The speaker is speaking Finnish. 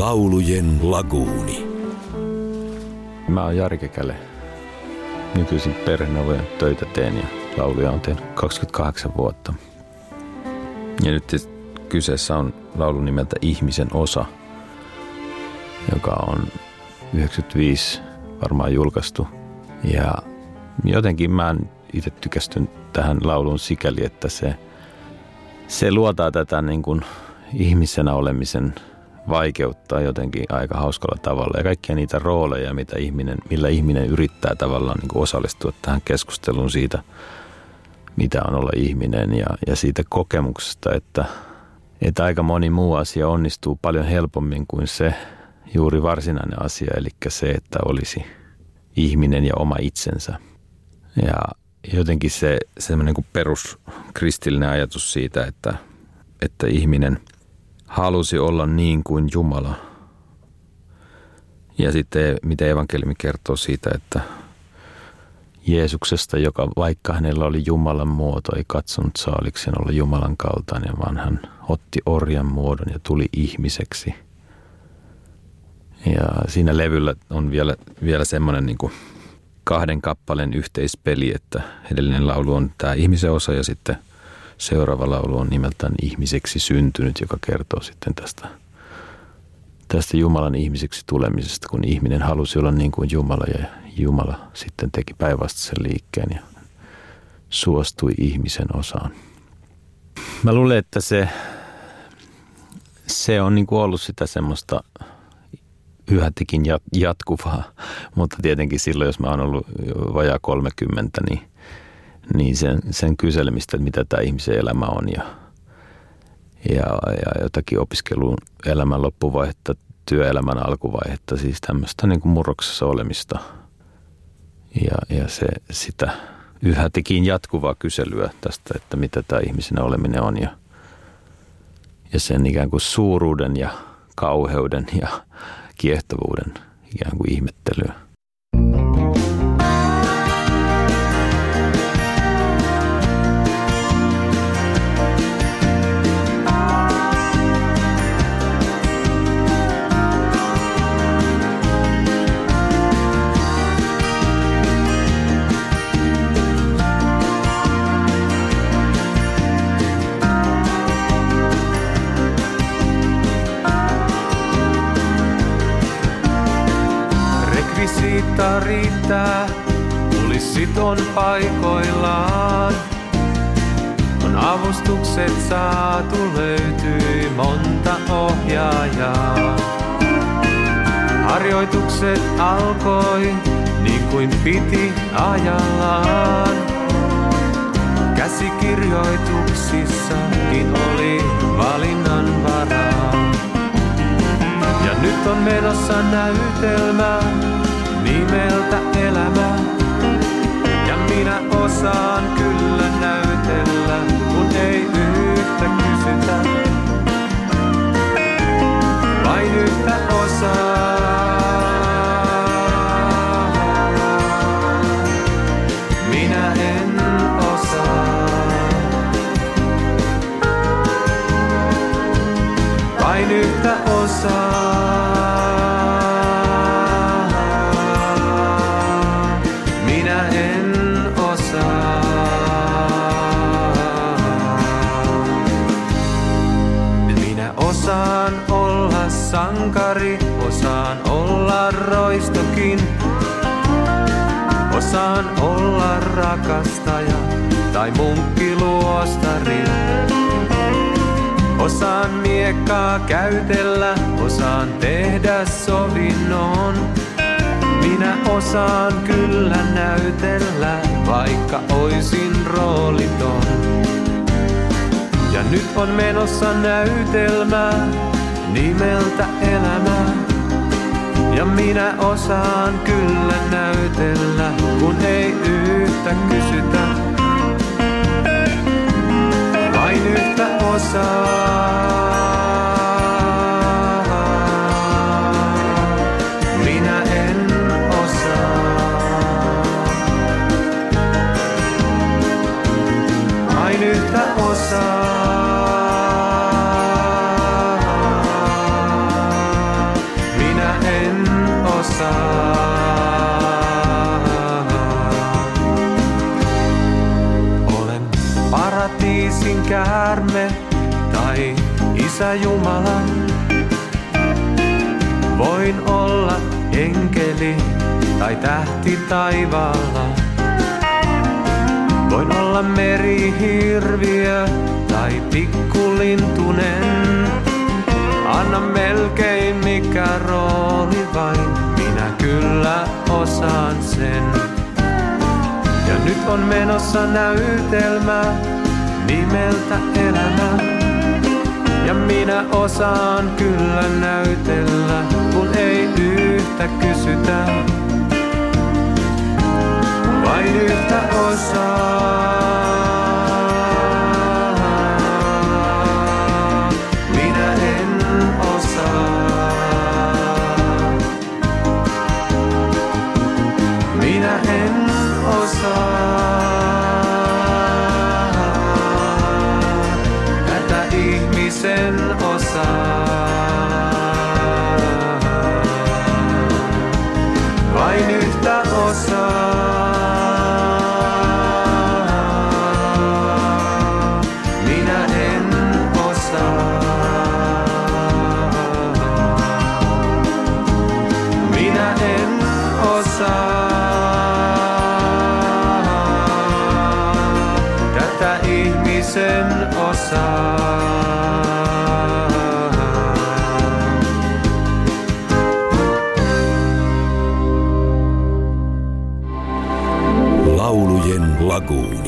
Laulujen laguuni. Mä oon Jari Kekäle. Nykyisin perheneuvojen töitä teen ja lauluja on tehnyt 28 vuotta. Ja nyt kyseessä on laulu nimeltä Ihmisen osa, joka on 95 varmaan julkaistu. Ja jotenkin mä itse tykästyn tähän lauluun sikäli, että se luotaa tätä niin kuin ihmisenä olemisen vaikeuttaa jotenkin aika hauskalla tavalla. Ja kaikkia niitä rooleja, millä ihminen yrittää tavallaan niin kuin osallistua tähän keskusteluun siitä, mitä on olla ihminen. Ja siitä kokemuksesta, että aika moni muu asia onnistuu paljon helpommin kuin se juuri varsinainen asia. Eli se, että olisi ihminen ja oma itsensä. Ja jotenkin se semmoinen kuin peruskristillinen ajatus siitä, että ihminen halusi olla niin kuin Jumala. Ja sitten miten evankeliumi kertoo siitä, että Jeesuksesta, joka vaikka hänellä oli Jumalan muoto, ei katsonut saalikseen olla Jumalan kaltainen, vaan hän otti orjan muodon ja tuli ihmiseksi. Ja siinä levyllä on vielä semmoinen niin kuin 2 kappaleen yhteispeli, että edellinen laulu on tämä ihmisen osa ja sitten seuraava laulu on nimeltään Ihmiseksi syntynyt, joka kertoo sitten tästä Jumalan ihmiseksi tulemisesta, kun ihminen halusi olla niin kuin Jumala ja Jumala sitten teki päinvastaisen liikkeen ja suostui ihmisen osaan. Mä luulen, että se on niin kuin ollut sitä semmoista yhätikin jatkuvaa, mutta tietenkin silloin, jos mä oon ollut vajaa 30, niin sen kyselemistä, että mitä tämä ihmisen elämä on ja jotakin opiskelun elämän loppuvaihetta, työelämän alkuvaihetta, siis tämmöistä niin kuin murroksessa olemista ja sitä yhätikin jatkuvaa kyselyä tästä, että mitä tämä ihmisenä oleminen on ja sen ikään kuin suuruuden ja kauheuden ja kiehtovuuden ikään kuin ihmettelyä. Rekvisiitta riittää, kulissit on paikoillaan. On avustukset saatu, löytyi monta ohjaajaa. Harjoitukset alkoi niin kuin piti ajallaan. Käsikirjoituksissakin oli valinnan varaa. Ja nyt on menossa näytelmä nimeltä elämä. Ja minä osaan kyllä näytellä, kun ei yhtä kysytä. Vain yhtä osaa. Minä en osaa. Vain yhtä osaa. Osaan olla sankari, osaan olla roistokin. Osaan olla rakastaja tai munkkiluostari. Osaan miekkaa käytellä, osaan tehdä sovinnon. Minä osaan kyllä näytellä, vaikka oisin rooliton. Ja nyt on menossa näytelmä nimeltä elämä. Ja minä osaan kyllä näytellä, kun ei yhtä kysytä. Vain yhtä osaa. Minä en osaa. Vain yhtä osaa. osaa. Olen paratiisin käärme tai Isä Jumala. Voin olla enkeli tai tähti taivaalla. Voin olla merihirviö tai pikkulintunen. Anna melkein mikä rooli vain, minä kyllä osaan sen. Ja nyt on menossa näytelmä nimeltä elämä. Ja minä osaan kyllä näytellä, kun ei yhtä kysytä. Vain yhtä osaa. Minä en osaa. Minä en osaa. Tätä ihmisen osaa. Vain yhtä osaa. Tätä ihmisen osaa. Laulujen laguuni.